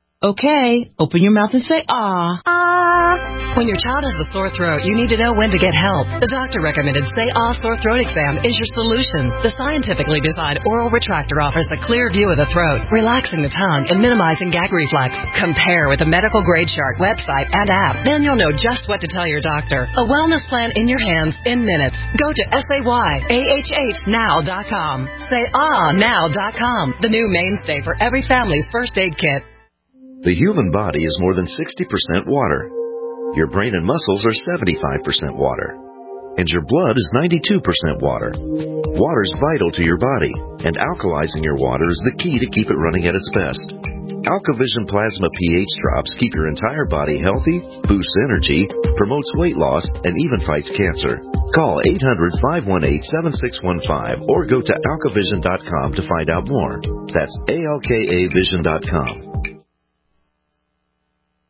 Okay, open your mouth and say ah. Ah. When your child has a sore throat, you need to know when to get help. The doctor recommended Say Ah Sore Throat Exam is your solution. The scientifically designed oral retractor offers a clear view of the throat, relaxing the tongue and minimizing gag reflex. Compare with the medical grade chart website and app. Then you'll know just what to tell your doctor. A wellness plan in your hands in minutes. Go to S A Y A H H now dot com. Say Ah now dot com. The new mainstay for every family's first aid kit. The human body is more than sixty percent water. Your brain and muscles are seventy-five percent water. And your blood is ninety-two percent water. Water is vital to your body, and alkalizing your water is the key to keep it running at its best. AlkaVision Plasma pH drops keep your entire body healthy, boosts energy, promotes weight loss, and even fights cancer. Call eight hundred, five one eight, seven six one five or go to alkavision dot com to find out more. That's A L K A vision dot com.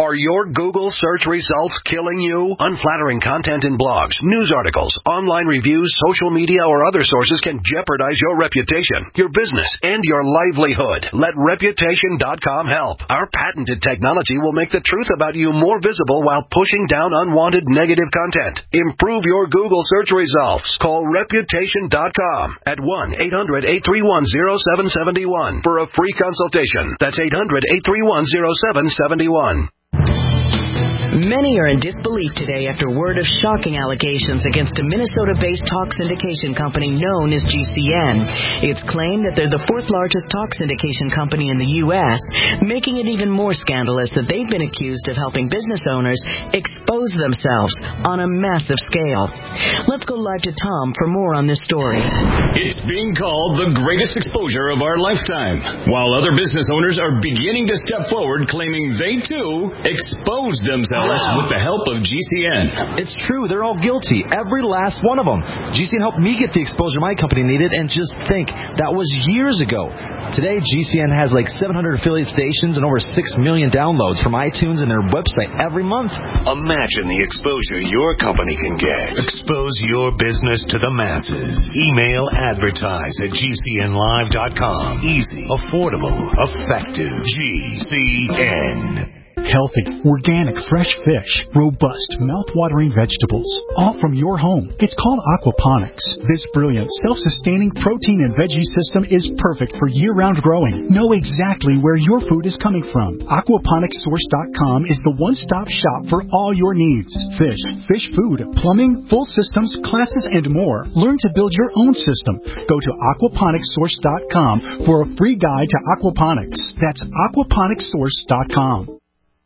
Are your Google search results killing you? Unflattering content in blogs, news articles, online reviews, social media, or other sources can jeopardize your reputation, your business, and your livelihood. Let Reputation dot com help. Our patented technology will make the truth about you more visible while pushing down unwanted negative content. Improve your Google search results. Call Reputation dot com at one eight hundred eight three one zero seven seven one for a free consultation. That's eight hundred eight three one zero seven seven one. Many are in disbelief today after word of shocking allegations against a Minnesota-based talk syndication company known as G C N. It's claimed that they're the fourth largest talk syndication company in the U S, making it even more scandalous that they've been accused of helping business owners expose themselves on a massive scale. Let's go live to Tom for more on this story. It's being called the greatest exposure of our lifetime, while other business owners are beginning to step forward claiming they, too, exposed themselves with the help of G C N. It's true. They're all guilty. Every last one of them. G C N helped me get the exposure my company needed, and just think, that was years ago. Today, G C N has like seven hundred affiliate stations and over six million downloads from iTunes and their website every month. Imagine the exposure your company can get. Expose your business to the masses. Email advertise at G C N live dot com. Easy, affordable, effective. G C N. Healthy, organic, fresh fish, robust, mouth-watering vegetables, all from your home. It's called aquaponics. This brilliant, self-sustaining protein and veggie system is perfect for year-round growing. Know exactly where your food is coming from. aquaponics source dot com is the one-stop shop for all your needs. Fish, fish food, plumbing, full systems, classes, and more. Learn to build your own system. Go to aquaponics source dot com for a free guide to aquaponics. That's aquaponics source dot com.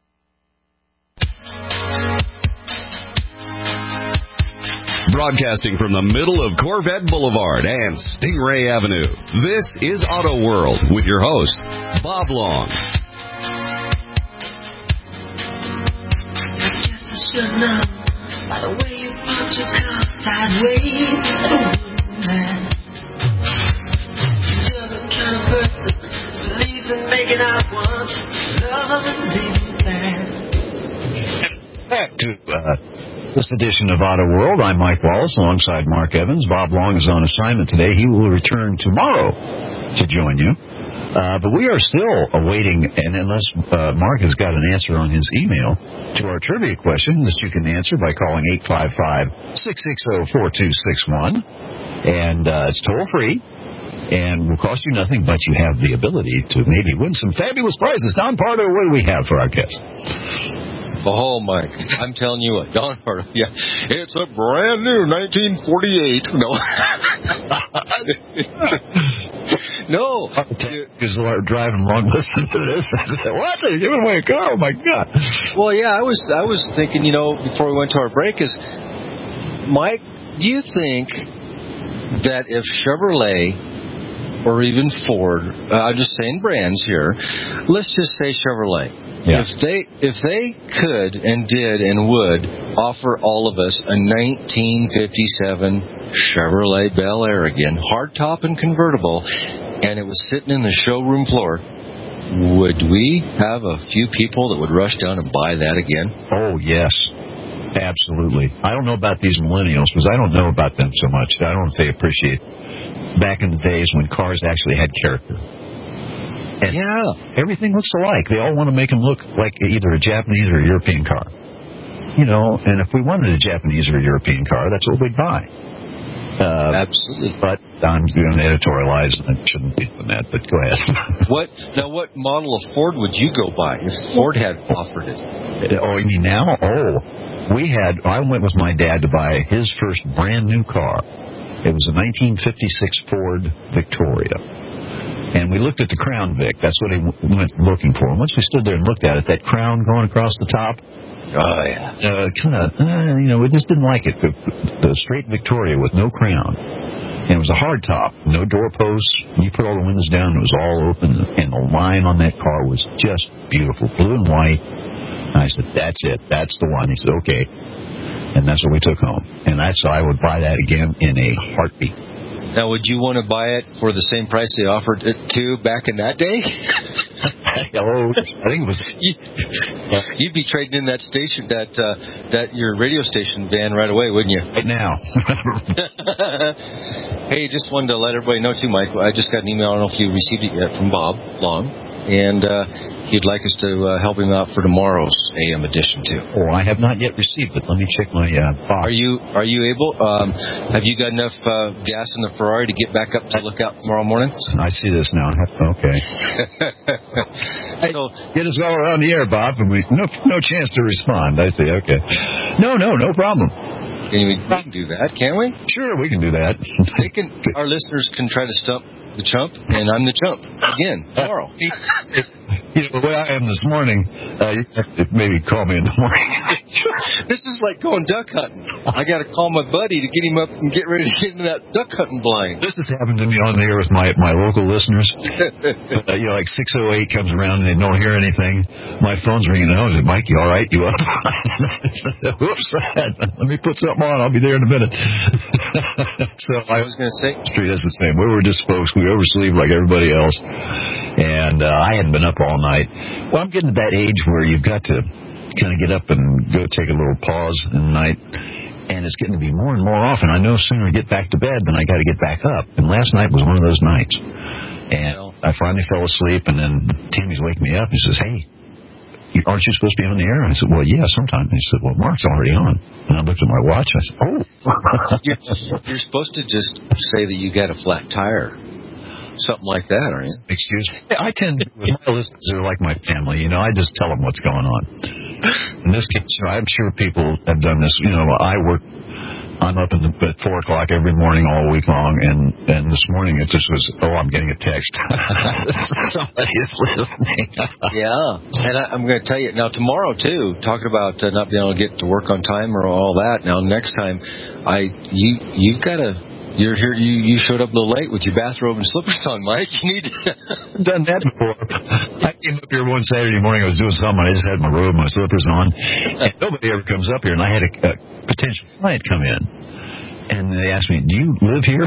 Broadcasting from the middle of Corvette Boulevard and Stingray Avenue, this is Auto World with your host, Bob Long. Guess I should know by the way you put your car sideways. You're the kind of person who believes in making out once, love and being bad. Back to uh, this edition of Auto World. I'm Mike Wallace alongside Mark Evans. Bob Long is on assignment today. He will return tomorrow to join you. Uh, but we are still awaiting, and unless uh, Mark has got an answer on his email, to our trivia question that you can answer by calling eight five five, six six zero, four two six one. And uh, it's toll-free and will cost you nothing, but you have the ability to maybe win some fabulous prizes. Don Pardo, what do we have for our guest? Oh, Mike, I'm telling you what, Don Pardo, yeah, it's a brand new nineteen forty-eight. No. No. Because they're driving along listening to this. I said, what? They're giving away a car? Oh, my God. Well, yeah, I was I was thinking, you know, before we went to our break is, Mike, do you think that if Chevrolet or even Ford, uh, I'm just saying brands here, let's just say Chevrolet, yeah. If they if they could and did and would offer all of us a nineteen fifty-seven Chevrolet Bel Air again, hardtop and convertible, and it was sitting in the showroom floor, would we have a few people that would rush down and buy that again? Oh, yes. Absolutely. I don't know about these millennials because I don't know about them so much. I don't know if they appreciate back in the days when cars actually had character. And yeah, everything looks alike. They all want to make them look like either a Japanese or a European car. You know, and if we wanted a Japanese or a European car, that's what we'd buy. Uh, Absolutely. But I'm going to editorialize, and I shouldn't be doing that, but go ahead. What now? What model of Ford would you go buy if Ford had offered it? Oh, you mean now? Oh, we had. I went with my dad to buy his first brand new car. It was a nineteen fifty-six Ford Victoria. And we looked at the Crown Vic. That's what he w- went looking for. And once we stood there and looked at it, that crown going across the top, oh, yeah. Uh, kind of, uh, you know, we just didn't like it. The, the straight Victoria with no crown. And it was a hard top, no door posts. You put all the windows down, it was all open. And the line on that car was just beautiful, blue and white. And I said, that's it. That's the one. He said, okay. And that's what we took home. And that's I would buy that again in a heartbeat. Now, would you want to buy it for the same price they offered it to back in that day? Oh, I think it was. You'd be trading in that station, that uh, that your radio station van right away, wouldn't you? Right now. Hey, just wanted to let everybody know too, Mike. I just got an email. I don't know if you received it yet from Bob Long, and uh, he'd like us to uh, help him out for tomorrow's A M edition too. Oh, I have not yet received it. Let me check my uh, box. Are you Are you able? Um, have you got enough uh, gas in the Ferrari to get back up to look out tomorrow morning? I see this now. Okay. Hey, so, get us all around the air, Bob, and we no no chance to respond. I see. Okay. No, no, no problem. Can we, we can do that, can't we? Sure, we can do that. They can. Our listeners can try to stump the chump, and I'm the chump again tomorrow. You know, the way I am this morning, uh, you have to maybe call me in the morning. This is like going duck hunting. I got to call my buddy to get him up and get ready to get into that duck hunting blind. This has happened to me on the air with my my local listeners. uh, you know, like six oh eight comes around and they don't hear anything. My phone's ringing. Oh, is it Mike? You all right? You up? Whoops! Let me put something on. I'll be there in a minute. So I was going to say, Street is the same. We were just folks. We oversleep like everybody else, and uh, I hadn't been up all night. Well, I'm getting to that age where you've got to kind of get up and go take a little pause in the night, and it's getting to be more and more often. I know sooner I get back to bed than I got to get back up, and last night was one of those nights. And I finally fell asleep, and then Timmy's waking me up. He says, "Hey, aren't you supposed to be on the air?" I said, "Well, yeah, sometimes." He said, "Well, Mark's already on." And I looked at my watch. I said, "Oh." you're, you're supposed to just say that you got a flat tire. Something like that, aren't you? Excuse me. Yeah, I tend to, my listeners are like my family, you know, I just tell them what's going on. In this case, you know, I'm sure people have done this. You know, I work, I'm up in the, at four o'clock every morning all week long, and, and this morning it just was, oh, I'm getting a text. Somebody is listening. Yeah, and I, I'm going to tell you, now tomorrow too, talking about uh, not being able to get to work on time or all that, now next time, I you you've got to, You're here. You, you showed up a little late with your bathrobe and slippers on, Mike. You need to I've done that before. I came up here one Saturday morning. I was doing something. I just had my robe, my slippers on, and nobody ever comes up here. And I had a, a potential client come in, and they asked me, "Do you live here?"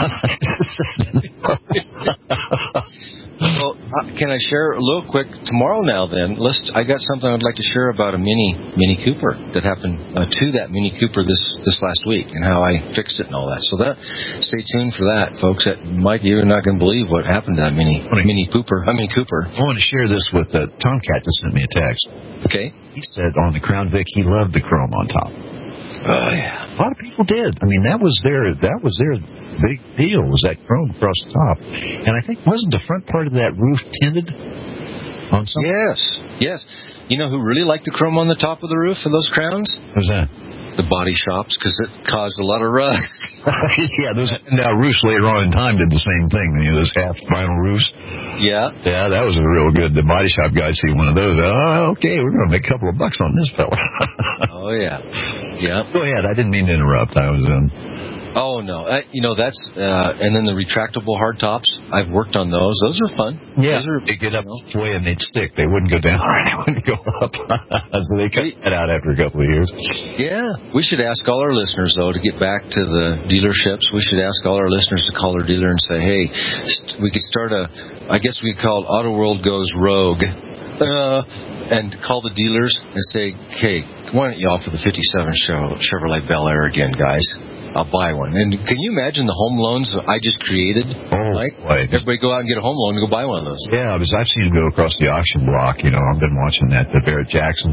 Well, uh, can I share a little quick tomorrow now then? Let's, I got something I'd like to share about a Mini Mini Cooper that happened uh, to that Mini Cooper this, this last week and how I fixed it and all that. So that, stay tuned for that, folks. That, Mike, you're not going to believe what happened to that Mini Mini Cooper. I mean Cooper. I want to share this with uh, Tomcat just sent me a text. Okay. He said on the Crown Vic he loved the chrome on top. Oh yeah. A lot of people did. I mean, that was their that was their big deal, was that chrome across the top. And I think, wasn't the front part of that roof tinted on some? Yes, yes. You know who really liked the chrome on the top of the roof of those Crowns? Who's that? The body shops, because it caused a lot of rust. Yeah, those now roofs later on in time did the same thing. You know, those half vinyl roofs. Yeah. Yeah, that was a real good. The body shop guys see one of those. Oh, okay, we're going to make a couple of bucks on this fella. Oh yeah. Yeah. Go ahead. I didn't mean to interrupt. I was um. Oh no. Uh, you know that's uh, and then the retractable hard tops. I've worked on those. Those are fun. Yeah. Those are, they get up this way and they'd stick. They wouldn't go down. They wouldn't go up. So they cut that out after a couple of years. Yeah. We should ask all our listeners though to get back to the dealerships. We should ask all our listeners to call their dealer and say, hey, st- we could start a. I guess we call it Auto World Goes Rogue. Uh, and call the dealers and say, hey, why don't you offer the fifty-seven Chevrolet Bel Air again, guys? I'll buy one. And can you imagine the home loans I just created? Oh, Mike? boy. Everybody go out and get a home loan and go buy one of those. Yeah, because I've seen them go across the auction block. You know, I've been watching that, the Barrett Jackson.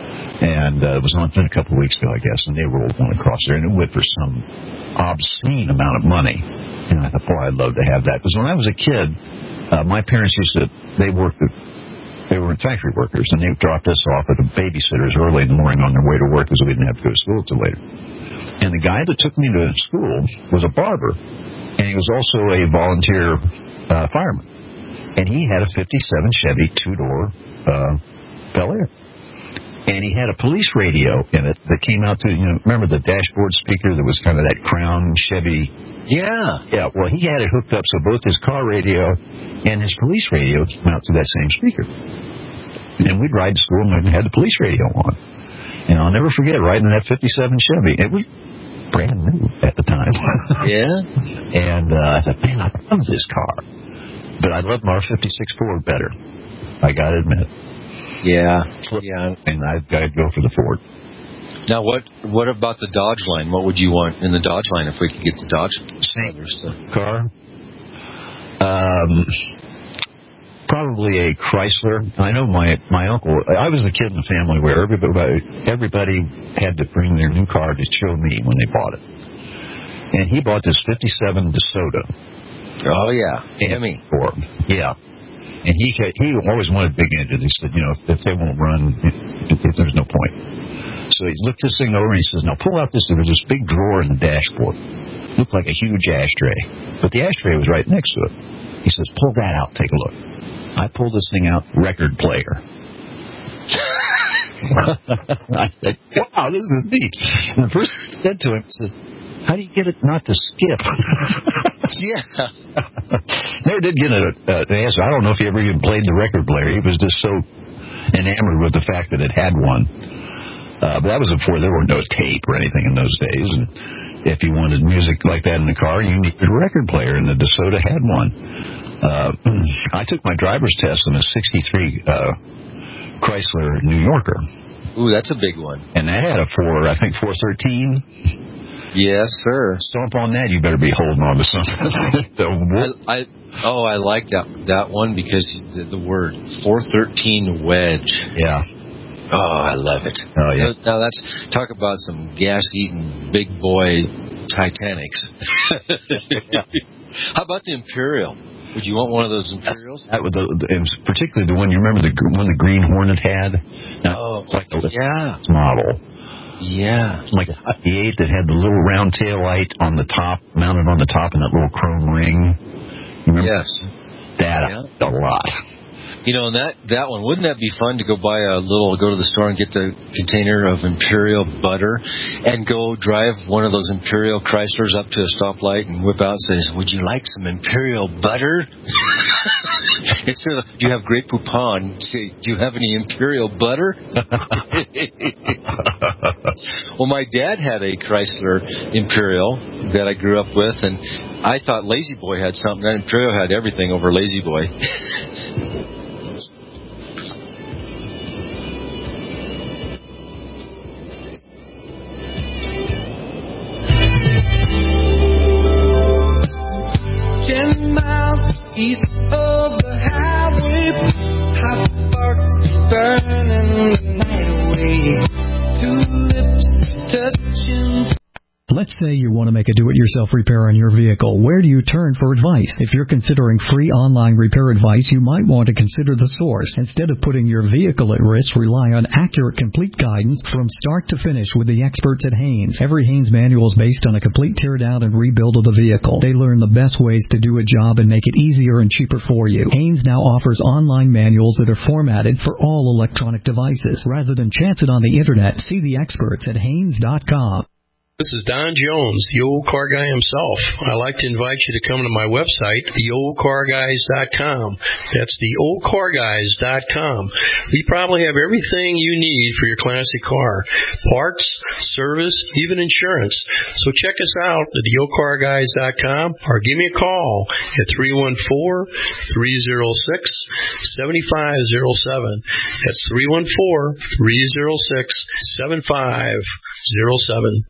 And uh, it was on a couple of weeks ago, I guess, and they rolled one across there, and it went for some obscene amount of money. And I thought, boy, I'd love to have that. Because when I was a kid, uh, my parents used to, they worked at, they were factory workers, and they dropped us off at the babysitters early in the morning on their way to work because we didn't have to go to school till later. And the guy that took me to school was a barber, and he was also a volunteer uh, fireman. And he had a fifty-seven Chevy two-door uh, Bel Air. And he had a police radio in it that came out to, you know, remember the dashboard speaker that was kind of that Crown Chevy? Yeah. Yeah, well, he had it hooked up so both his car radio and his police radio came out to that same speaker. And we'd ride to school and had the police radio on. And I'll never forget riding that fifty-seven Chevy. It was brand new at the time. Yeah. And uh, I thought, man, I love this car. But I loved my fifty-six Ford better. I got to admit. Yeah, yeah. And I've got to go for the Ford. Now, what what about the Dodge line? What would you want in the Dodge line if we could get the Dodge car? Um, probably a Chrysler. I know my my uncle. I was a kid in the family where everybody everybody had to bring their new car to show me when they bought it, and he bought this fifty-seven DeSoto. Oh yeah, Hemi. Ford. Yeah. And he he always wanted big engines. He said, you know, if, if they won't run, it, it, there's no point. So he looked this thing over and he says, now pull out this. There was this big drawer in the dashboard. Looked like a huge ashtray. But the ashtray was right next to it. He says, pull that out. Take a look. I pulled this thing out, record player. I said, wow, this is neat. And the person said to him, said, how do you get it not to skip? Yeah. Never did get a, uh, an answer. I don't know if he ever even played the record player. He was just so enamored with the fact that it had one. Uh, but that was before there were no tape or anything in those days. And if you wanted music like that in the car, you needed a record player, and the DeSoto had one. Uh, I took my driver's test on a sixty-three uh, Chrysler New Yorker. Ooh, that's a big one. And that had a four, I think four thirteen. Yes, sir. Stomp on that, you better be holding on to something. I, I, oh, I like that that one because the, the word four thirteen wedge. Yeah. Oh, I love it. Oh, yeah. Now, that's, talk about some gas-eating big boy Titanics. How about the Imperial? Would you want one of those Imperials? That would, the, and particularly the one, you remember the one the Green Hornet had? Now, oh, it's like the yeah. model. Yeah. It's like a fifty-eight that had the little round tail light on the top, mounted on the top, and that little chrome ring. You remember? Yes. That yeah. a lot. You know, and that, that one, wouldn't that be fun to go buy a little, go to the store and get the container of Imperial butter and go drive one of those Imperial Chryslers up to a stoplight and whip out and says, would you like some Imperial butter? Instead of, do you have Great Poupon? Say, do you have any Imperial butter? Well, my dad had a Chrysler Imperial that I grew up with, and I thought Lazy Boy had something. That Imperial had everything over Lazy Boy. Ten miles east of the highway, hot sparks burning the night away. Two lips touching. Let's say you want to make a do-it-yourself repair on your vehicle. Where do you turn for advice? If you're considering free online repair advice, you might want to consider The Source. Instead of putting your vehicle at risk, rely on accurate, complete guidance from start to finish with the experts at Haynes. Every Haynes manual is based on a complete tear-down and rebuild of the vehicle. They learn the best ways to do a job and make it easier and cheaper for you. Haynes now offers online manuals that are formatted for all electronic devices. Rather than chance it on the internet, see the experts at Haynes dot com. This is Don Jones, the old car guy himself. I'd like to invite you to come to my website, the old car guys dot com. That's the old car guys dot com. We probably have everything you need for your classic car. Parts, service, even insurance. So check us out at the old car guys dot com or give me a call at three one four, three oh six, seven five oh seven. That's three one four, three oh six, seven five oh seven.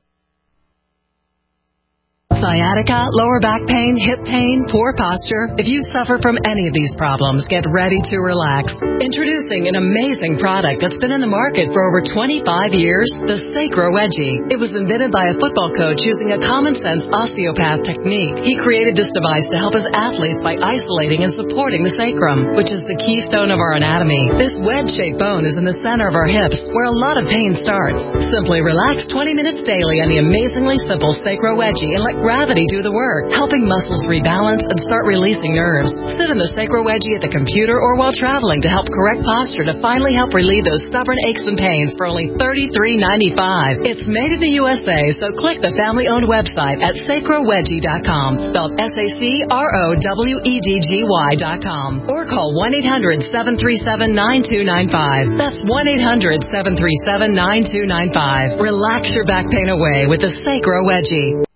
Sciatica, lower back pain, hip pain, poor posture. If you suffer from any of these problems, get ready to relax. Introducing an amazing product that's been in the market for over twenty-five years, the Sacro Wedgie. It was invented by a football coach using a common-sense osteopath technique. He created this device to help his athletes by isolating and supporting the sacrum, which is the keystone of our anatomy. This wedge-shaped bone is in the center of our hips, where a lot of pain starts. Simply relax twenty minutes daily on the amazingly simple Sacro Wedgie and let gravity do the work, helping muscles rebalance and start releasing nerves. Sit in the Sacro Wedgie at the computer or while traveling to help correct posture to finally help relieve those stubborn aches and pains for only thirty-three ninety-five. It's made in the U S A, so click the family-owned website at sacro wedgie dot com, spelled S A C R O W E D G Y dot com, or call one eight hundred, seven three seven, nine two nine five. That's one eight hundred, seven three seven, nine two nine five. Relax your back pain away with the Sacro Wedgie.